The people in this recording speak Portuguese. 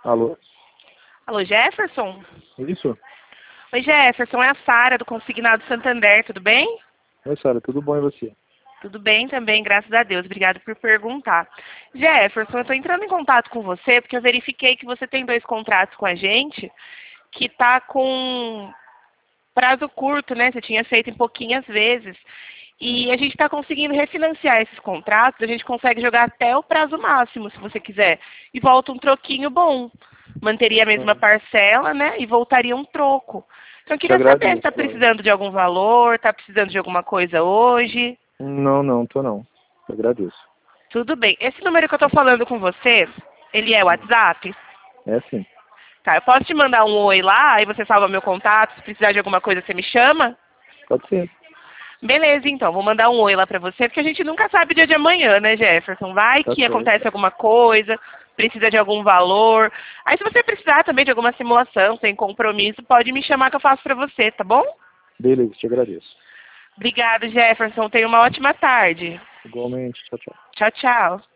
Alô? Alô, Jefferson? Isso? Oi, Jefferson, é a Sara do Consignado Santander, tudo bem? Oi, Sara, tudo bom e você? Tudo bem também, graças a Deus. Obrigado por perguntar. Jefferson, eu estou entrando em contato com você porque eu verifiquei que você tem 2 contratos com a gente que está com prazo curto, né? Você tinha feito em pouquinhas vezes. E a gente está conseguindo refinanciar esses contratos, a gente consegue jogar até o prazo máximo, se você quiser. E volta um troquinho bom. Manteria a mesma parcela, né? E voltaria um troco. Então eu Te queria saber se agradeço, está Cláudio. precisando de algum valor, está precisando de alguma coisa hoje. Não, tô não. Te agradeço. Tudo bem. Esse número que eu estou falando com você, ele é o WhatsApp? É sim. Tá, eu posso te mandar um oi lá, aí você salva meu contato, se precisar de alguma coisa você me chama? Pode ser. Beleza, então, vou mandar um oi lá pra você, porque a gente nunca sabe o dia de amanhã, né, Jefferson? Vai Tá que certo. acontece alguma coisa, precisa de algum valor. Aí se você precisar também de alguma simulação, sem compromisso, pode me chamar que eu faço pra você, tá bom? Beleza, te agradeço. Obrigado, Jefferson. Tenha uma ótima tarde. Igualmente. Tchau, tchau. Tchau, tchau.